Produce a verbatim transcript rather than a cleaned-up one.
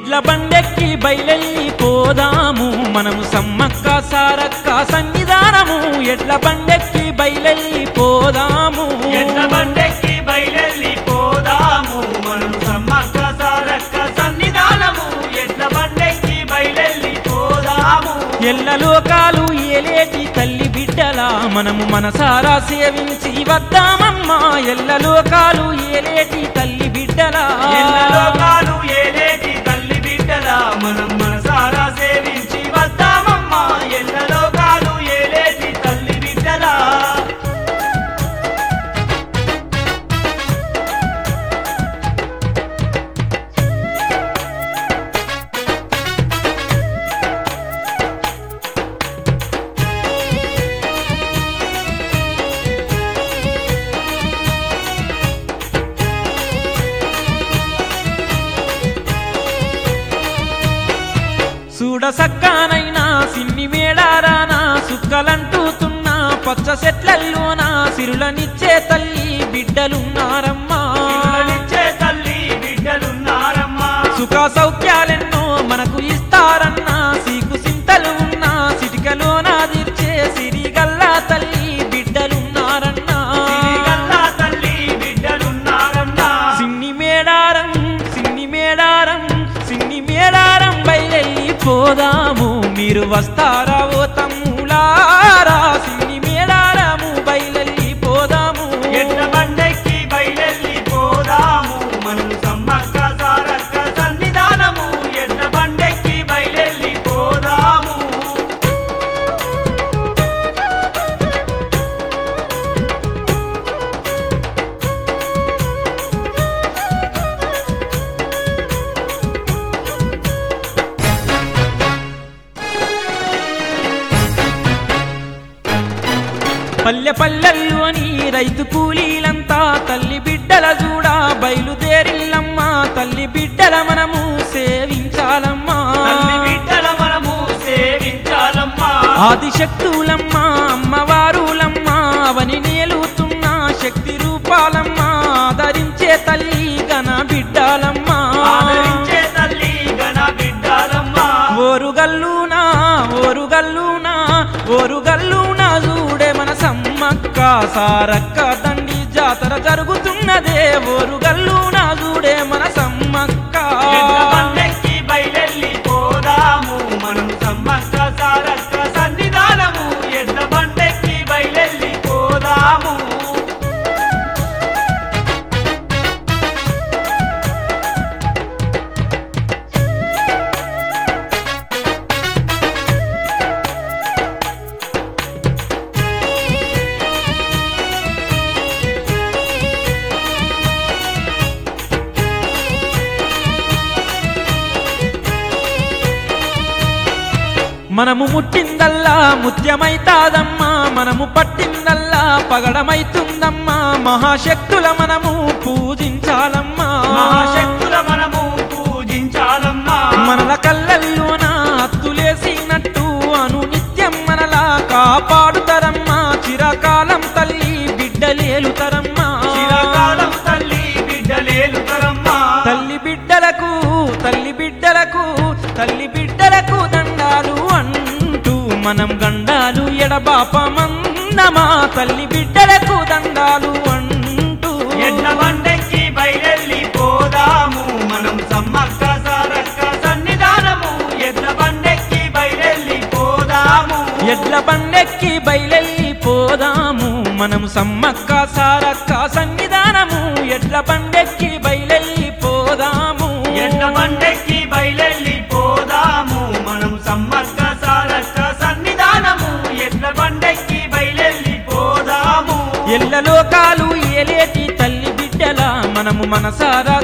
ఎడ్ల బండెక్కి బయలెల్లి పోదాము మనము సమ్మక్క సారక్క సన్నిధానము ఎడ్ల బండెక్కి బయలెల్లి పోదాము ఎడ్ల బండెక్కి బయలెల్లి పోదాము మనం సమ్మక్క సారక్క సన్నిధానము ఎడ్ల బండెక్కి బయలెల్లి పోదాము ఎల్ల లోకాలు ఏలేటి తల్లి బిడ్డలా మనము మనసారా సేవించి వద్దామమ్మా ఎల్ల లోకాలు ఏలేటి తల్లి బిడ్డలా ఎల్ల లోకాలు ఏలేటి తల్లి బిడ్డలా మనం మనసారా సేవించి వద్దామమ్మా ఎల్ల లోకాలు ఏలేటి తల్లి బిడ్డలా చూడ సక్కానైనా సిన్ని మేడారానా సుక్కలంటూతున్నా పచ్చ చెట్లల్లోనా సిరులనిచ్చే తల్లి బిడ్డలున్నారమ్మా శివులనిచ్చే తల్లి బిడ్డలున్నారమ్మా సుఖ సౌఖ్యాలెన్నో మనకు ఇస్తారన్నా సీకు సింతలు ఉన్నా సిటికలోనా తీర్చే సిరిగల్లా తల్లి బిడ్డలున్నారన్నా సిరిగల్లా తల్లి బిడ్డలున్నారన్నా సిన్ని మేడారం సిన్ని మేడారం సిన్ని మేడారం బయలెల్లి పోదాము మీరు వస్తారా ఓ తమ్ములారా సిన్ని మేడారము బయలెల్లి పోదాము ఎడ్ల బండెక్కి బయలెల్లి పోదాము మనం సమ్మక్క సారక్క సన్నిధానము ఎడ్ల బండెక్కి బయలెల్లి పోదాము పల్లె పల్లెల్లోని రైతు కూలీలంతా తల్లి బిడ్డల చూడా బయలుదేరిల్లమ్మా తల్లి బిడ్డల మనము సేవించాలమ్మా తల్లి బిడ్డల మనము సేవించాలమ్మా ఆదిశక్తులమ్మా అమ్మవారులమ్మా అవని నేలుతున్న శక్తి రూపాలమ్మా ఆదరించే తల్లి గణ బిడ్డలమ్మా ఆదరించే తల్లి గణ బిడ్డలమ్మా ఓరుగల్లునా ఓరుగల్లునా ఓరుగల్లునా చూడే మన సమ్మక్క సారక్క దండి జాతర జరుగుతున్నదే ఓరుగల్లునా చూడే మన సమ్మక్క ఎడ్ల బండెక్కి బయలెల్లి పోదాము మనం సమ్మక్క సారక్క సన్నిధానము ఎడ్ల బండెక్కి బయలెల్లి పోదాము మనము ముట్టిందల్లా ముత్యమైతాదమ్మా మనము పట్టిందల్లా పగడమైతుందమ్మా మహాశక్తుల మనము పూజించాలమ్మా మహాశక్తుల మనము పూజించాలమ్మా మనల కళ్ళల్లోన అత్తులేసినట్టు అను నిత్యం మనలా కాపాడుతరమ్మా చిరకాలం తల్లి బిడ్డలేలుతరమ్మా చిరకాలం తల్లి బిడ్డలేలుతరమ్మా తల్లి బిడ్డలకు తల్లి బిడ్డలకు తల్లి బిడ్డలకు దండాలు అంటూ మనం గండాలు ఎడబాపమన్నమా తల్లి బిడ్డలకు దండాలు అంటూ ఎడ్ల బండెక్కి బయలెల్లి పోదాము మనం సమ్మక్క సారక్క సన్నిధానము ఎడ్ల బండెక్కి బయలెల్లి పోదాము ఎడ్ల బండెక్కి బయలెల్లి పోదాము మనం సమ్మక్క సారక్క సన్నిధానము ఎడ్ల బండెక్కి బయలెల్లి పోదాము ఎడ్ల బండెక్కి బయలెల్లి పోదాము మనం సమ్మక్క సారక్క సన్నిధానము ఎడ్ల బండెక్కి బయలెల్లి పోదాము ఎల్ల లోకాలు ఏలేటి తల్లి బిడ్డల మనము మనసారా